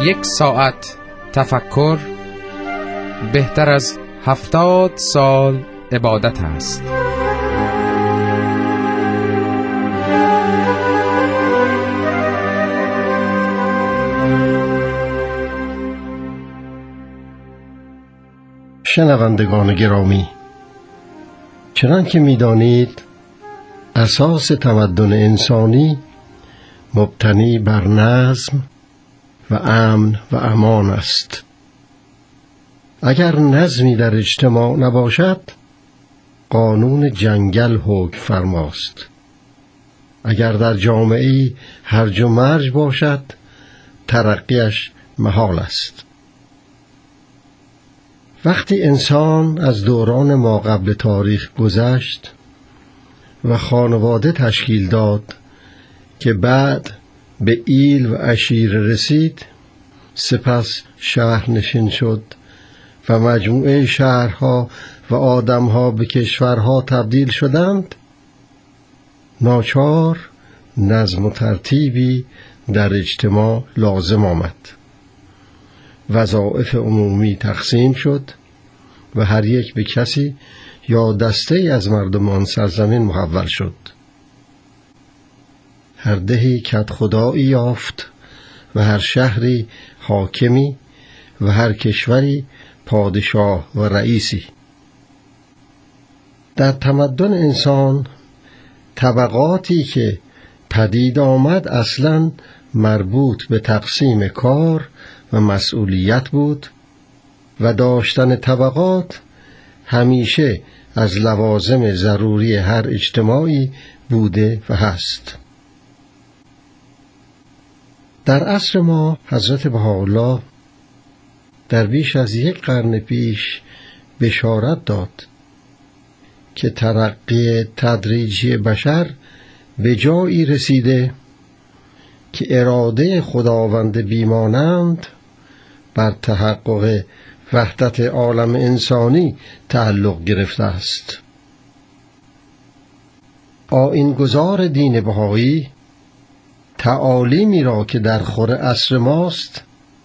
1 ساعت تفکر بهتر از 70 سال عبادت است. شنوندگان گرامی، چنان که می‌دانید اساس تمدن انسانی مبتنی بر نظم و امن و امان است. اگر نظمی در اجتماع نباشد، قانون جنگل حکم فرماست. اگر در جامعه‌ای هرج و مرج باشد، ترقیش محال است. وقتی انسان از دوران ماقبل تاریخ گذشت و خانواده تشکیل داد که بعد به ایل و عشیره رسید، سپس شهرنشین شد و مجموعه شهرها و آدمها به کشورها تبدیل شدند، ناچار نظم و ترتیبی در اجتماع لازم آمد. وظایف عمومی تقسیم شد و هر یک به کسی یا دسته‌ای از مردمان سرزمین محول شد. هر دهی کدخدایی یافت و هر شهری حاکمی و هر کشوری پادشاه و رئیسی. در تمدن انسان طبقاتی که پدید آمد اصلاً مربوط به تقسیم کار و مسئولیت بود و داشتن طبقات همیشه از لوازم ضروری هر اجتماعی بوده و هست. در عصر ما حضرت بهاءالله در بیش از 1 قرن پیش بشارت داد که ترقی تدریجی بشر به جایی رسیده که اراده خداوند بیمانند بر تحقق وحدت عالم انسانی تعلق گرفته است. آیین‌گذار دین بهایی تعالیمی را که در خور عصر ماست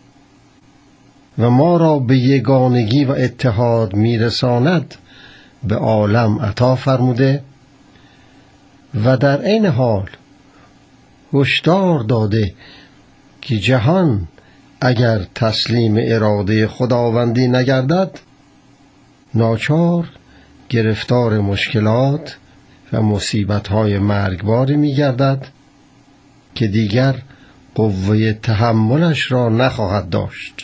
و ما را به یگانگی و اتحاد میرساند به عالم عطا فرموده و در عین حال هشدار داده که جهان اگر تسلیم اراده خداوندی نگردد، ناچار گرفتار مشکلات و مصیبت‌های مرگباری می‌گردد که دیگر قوه تحملش را نخواهد داشت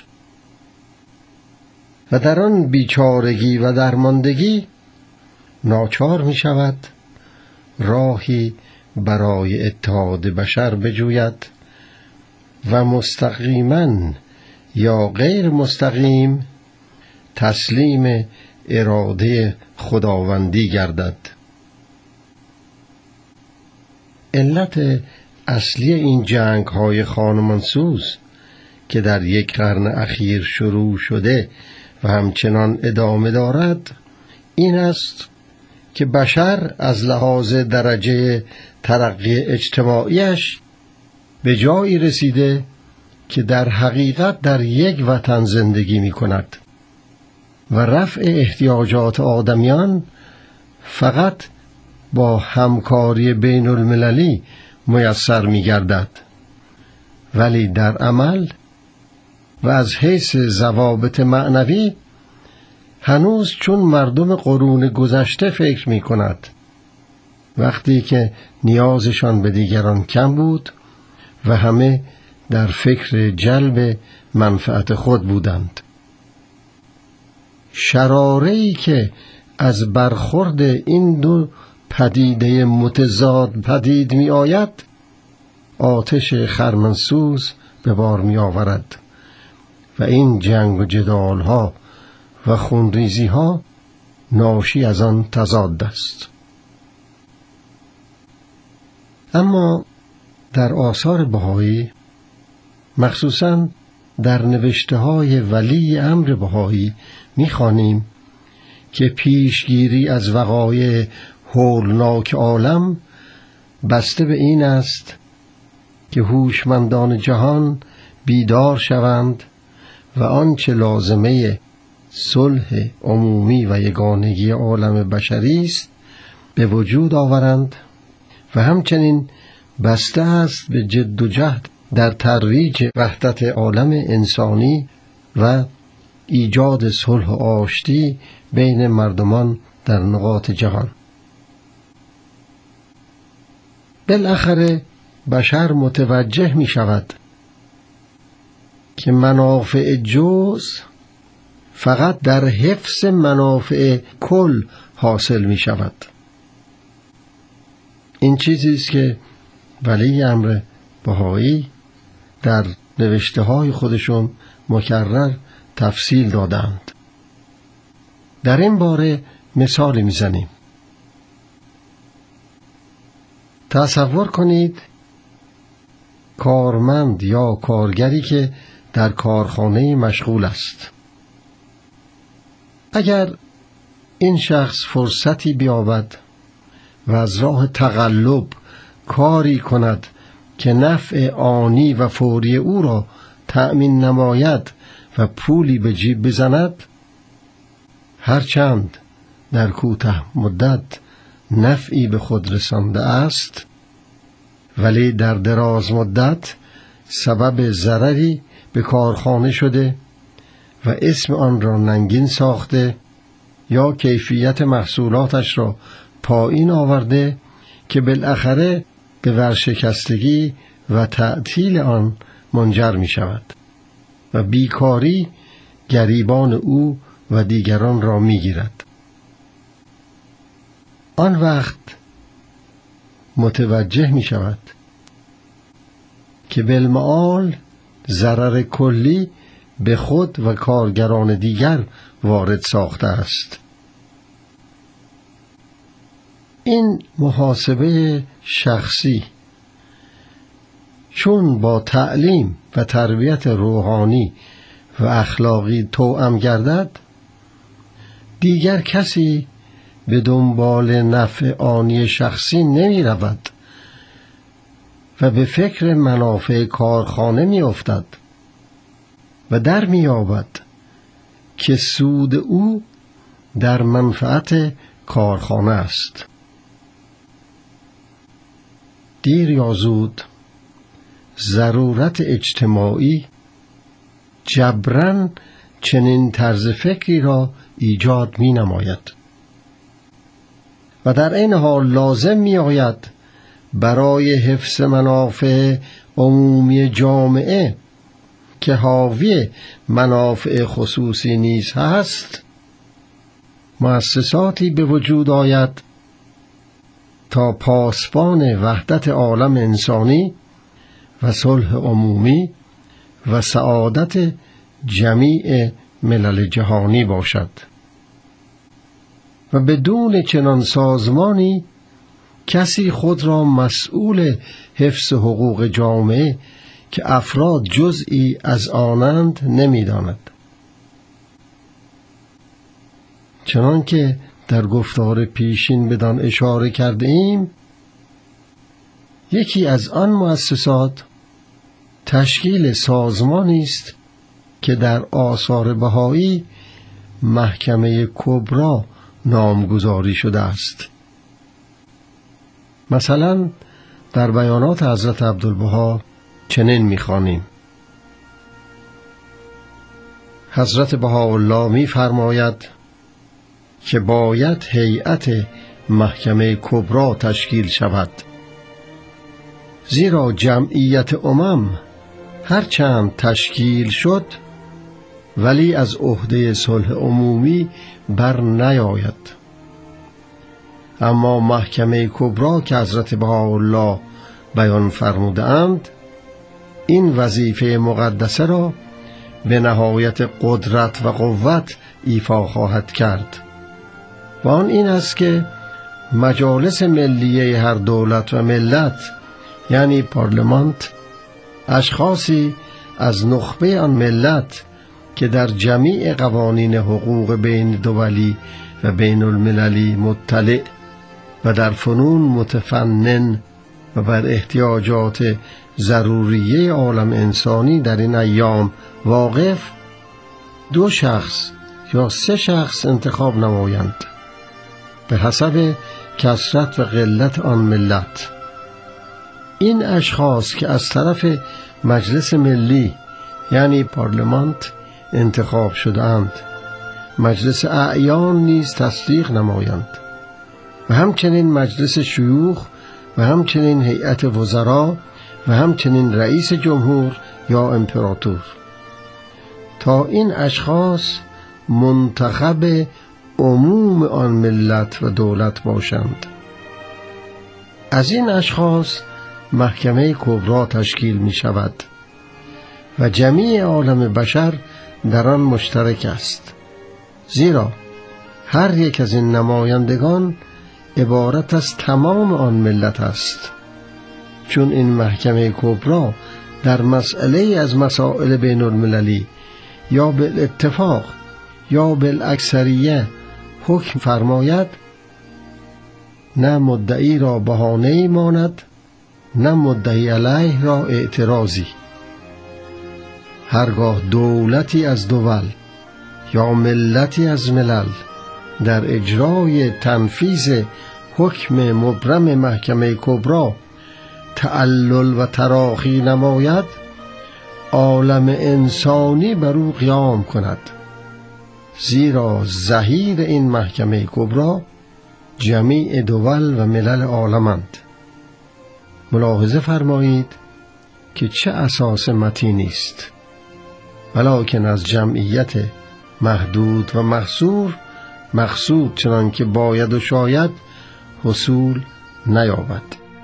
و در آن بیچارگی و درماندگی ناچار می‌شود راهی برای اتحاد بشر بجوید و مستقیما یا غیر مستقیم تسلیم اراده خداوندی گردد. علت اصلی این جنگ‌های خانمانسوز که در 1 قرن اخیر شروع شده و همچنان ادامه دارد این است که بشر از لحاظ درجه ترقی اجتماعیش به جایی رسیده که در حقیقت در یک وطن زندگی می کند و رفع احتیاجات آدمیان فقط با همکاری بین المللی میسر می گردد، ولی در عمل و از حیث ضوابط معنوی هنوز چون مردم قرون گذشته فکر می کند، وقتی که نیازشان به دیگران کم بود و همه در فکر جلب منفعت خود بودند. شراره‌ای که از برخورد این دو پدیده متضاد پدید می آید، آتش خرمنسوز به بار می آورد و این جنگ و جدال ها و خونریزی ها ناشی از آن تضاد است. اما در آثار بهایی، مخصوصاً در نوشته های ولی امر بهایی می‌خوانیم که پیشگیری از وقایع هولناک عالم بسته به این است که هوشمندان جهان بیدار شوند و آنچه لازمه صلح عمومی و یگانگی عالم بشری است به وجود آورند و همچنین بسته است به جد و جهد در ترویج وحدت عالم انسانی و ایجاد صلح و آشتی بین مردمان در نقاط جهان. بالاخره بشر متوجه می شود که منافع جزء فقط در حفظ منافع کل حاصل می شود. این چیزی است که ولی امر بهایی در نوشته های خودشون مکرر تفصیل دادند. در این باره مثالی میزنیم. تصور کنید کارمند یا کارگری که در کارخانه مشغول است. اگر این شخص فرصتی بیابد و از راه تقلب کاری کند که نفع آنی و فوری او را تأمین نماید و پولی به جیب بزند، هرچند در کوتاه مدت نفعی به خود رسانده است، ولی در دراز مدت سبب ضرری به کارخانه شده و اسم آن را ننگین ساخته یا کیفیت محصولاتش را پایین آورده که بالاخره به ورشکستگی و تعطیل آن منجر می شود و بیکاری گریبان او و دیگران را می گیرد. آن وقت متوجه می شود که بالمعال ضرر کلی به خود و کارگران دیگر وارد ساخته است. این محاسبه شخصی چون با تعلیم و تربیت روحانی و اخلاقی توأم گردد، دیگر کسی به دنبال نفع آنی شخصی نمی رود و به فکر منافع کارخانه می افتد و در می یابد که سود او در منفعت کارخانه است. دیر یا زود ضرورت اجتماعی جبراً چنین طرز فکری را ایجاد می نماید و در این حال لازم می آید برای حفظ منافع عمومی جامعه که حاوی منافع خصوصی نیز هست مؤسساتی به وجود آید تا پاسبان وحدت عالم انسانی و صلح عمومی و سعادت جمیع ملل جهانی باشد و بدون چنان سازمانی کسی خود را مسئول حفظ حقوق جامعه که افراد جزئی از آنند نمی‌داند. چنانکه در گفتار پیشین بدان اشاره کرده ایم، یکی از آن مؤسسات تشکیل سازمانی است که در آثار بهایی محکمه کبری نامگذاری شده است. مثلا در بیانات حضرت عبدالبها چنین می‌خوانیم: حضرت بهاءالله می‌فرماید که باید هیئت محکمه کبری تشکیل شود، زیرا جمعیت امم هرچند تشکیل شد ولی از عهده صلح عمومی بر نیاید. اما محکمه کبری که حضرت بهاءالله بیان فرمودند این وظیفه مقدسه را به نهایت قدرت و قوت ایفا خواهد کرد و آن این است که مجالس ملیه هر دولت و ملت، یعنی پارلمانت، اشخاصی از نخبه آن ملت که در جمیع قوانین حقوق بین دولی و بین المللی مطلع و در فنون متفنن و بر احتیاجات ضروریه عالم انسانی در این ایام واقف، 2 شخص یا 3 شخص انتخاب نمایند به حسب کثرت و قلت آن ملت. این اشخاص که از طرف مجلس ملی یعنی پارلمانت انتخاب شده‌اند، مجلس اعیان نیز تصدیق نمایند و همچنین مجلس شیوخ و همچنین هیئت وزرا و همچنین رئیس جمهور یا امپراتور، تا این اشخاص منتخب عموم آن ملت و دولت باشند. از این اشخاص محکمه کبری تشکیل می شود و جمیع عالم بشر در آن مشترک است، زیرا هر یک از این نمایندگان عبارت از تمام آن ملت است، چون این محکمه کبری در مسئله از مسائل بین المللی یا بالاتفاق یا بالاکثریه حکم فرماید، نه مدعی را بهانه‌ای ماند نه مدعی علیه را اعتراضی. هرگاه دولتی از دول یا ملتی از ملل در اجرای تنفیذ حکم مبرم محکمه کبری تعلل و تراخی نماید، عالم انسانی بر او قیام کند، زیرا ظهیر این محکمه کبری جمیع دول و ملل عالمند. ملاحظه فرمایید که چه اساس متینی است، ولکن از جمعیت محدود و محصور مقصود چنان که باید و شاید حصول نیابد.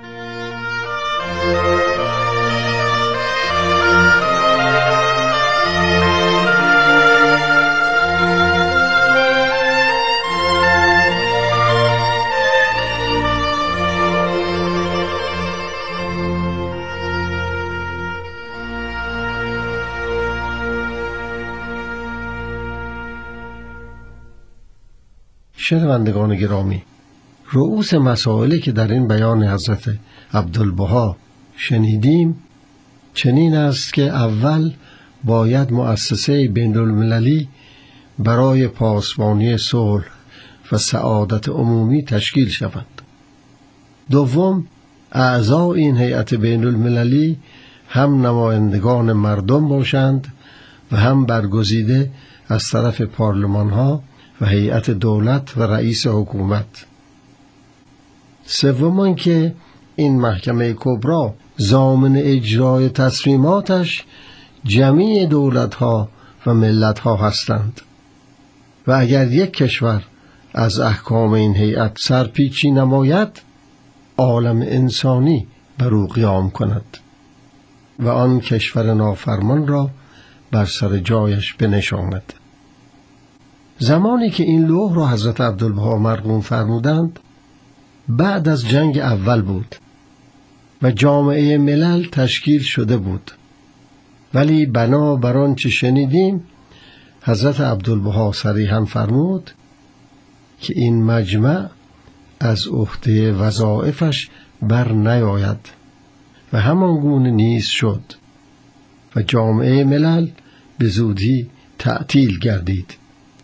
شنوندگان گرامی، رؤوس مسائلی که در این بیان حضرت عبدالبها شنیدیم چنین است که اول باید مؤسسه بین المللی برای پاسبانی صلح و سعادت عمومی تشکیل شود. دوم، اعضای این هیئت بین المللی هم نمایندگان مردم باشند و هم برگزیده از طرف پارلمان ها و هیئت دولت و رئیس حکومت. سوم که این محکمه کبری ضامن اجرای تصمیماتش جمیع دولت ها و ملت ها هستند و اگر یک کشور از احکام این هیئت سرپیچی نماید، عالم انسانی بر او قیام کند و آن کشور نافرمان را بر سر جایش بنشاند. زمانی که این لوح را حضرت عبدالبها مرقوم فرمودند بعد از جنگ اول بود و جامعه ملل تشکیل شده بود، ولی بنا بر آنچه شنیدیم حضرت عبدالبها صریحاً فرمود که این مجمع از عهده وظایفش بر نیاید و همان گونه نیز شد و جامعه ملل به زودی تعطیل گردید.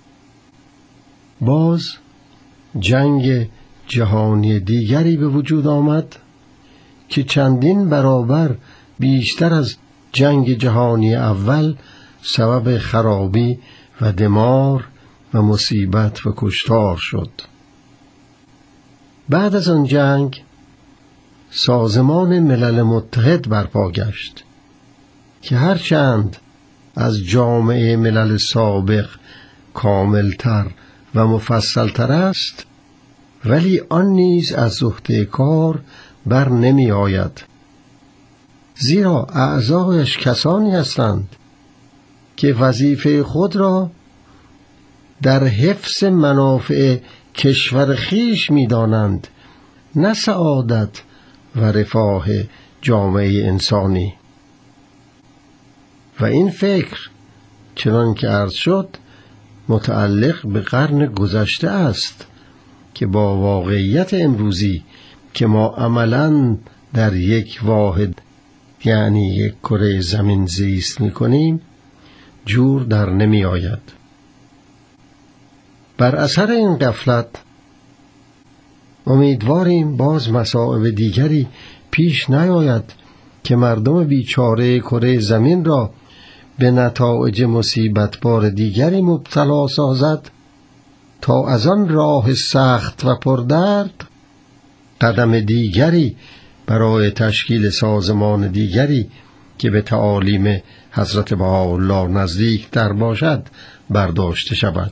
باز جنگ جهانی دیگری به وجود آمد که چندین برابر بیشتر از جنگ جهانی اول سبب خرابی و دمار و مصیبت و کشتار شد. بعد از آن جنگ سازمان ملل متحد برپا گشت که هرچند از جامعه ملل سابق کاملتر و مفصلتر است، ولی آن نیز از عهده کار بر نمی آید، زیرا اعضایش کسانی هستند که وظیفه خود را در حفظ منافع کشور خیش می دانند، نه سعادت و رفاه جامعه انسانی. و این فکر چنان که عرض شد متعلق به قرن گذشته است که با واقعیت امروزی که ما عملاً در یک واحد یعنی یک کره زمین زیست می‌کنیم جور در نمی آید. بر اثر این غفلت امیدواریم باز مصائب دیگری پیش نیاید که مردم بیچاره کره زمین را به نتایج مصیبت بار دیگری مبتلا سازد تا از آن راه سخت و پردرد قدم دیگری برای تشکیل سازمان دیگری که به تعالیم حضرت بهاءالله نزدیک تر باشد برداشته شود.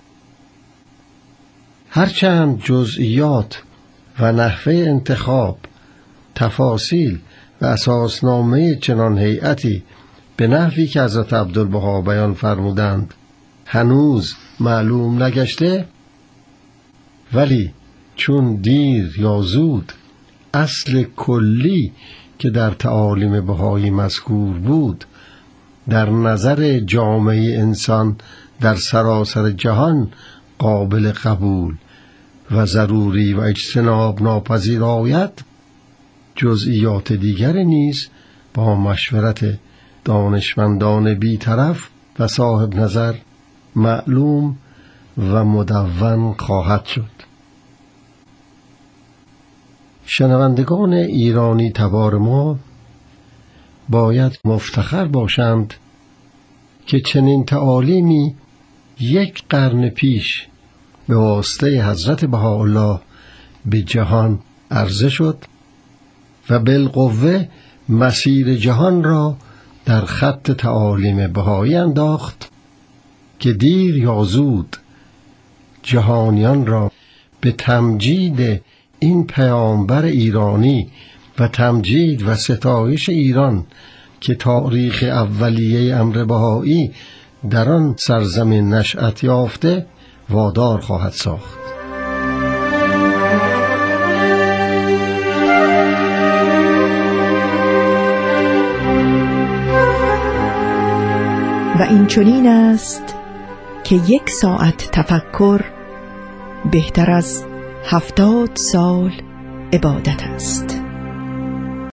هرچند جزئیات و نحوه انتخاب، تفاصیل و اساسنامه چنان هیئتی به نحوی که حضرت عبدالبها بیان فرمودند هنوز معلوم نگشته، ولی چون دیر یا زود اصل کلی که در تعالیم بهایی مذکور بود در نظر جامعه انسان در سراسر جهان قابل قبول و ضروری و اجتناب ناپذیر آید، جزئیات دیگری نیز با مشورت دانشمندان بی‌طرف و صاحب نظر معلوم و مدون خواهد شد. شنوندگان ایرانی تبار ما باید مفتخر باشند که چنین تعالیمی 1 قرن پیش به واسطه حضرت بهاءالله به جهان عرضه شد و بالقوه مسیر جهان را در خط تعالیم بهایی انداخت که دیر یا زود جهانیان را به تمجید این پیامبر ایرانی و تمجید و ستایش ایران که تاریخ اولیه امر بهایی در آن سرزمین نشأت یافته وادار خواهد ساخت. و این چنین است که 1 ساعت تفکر بهتر از 70 سال عبادت است.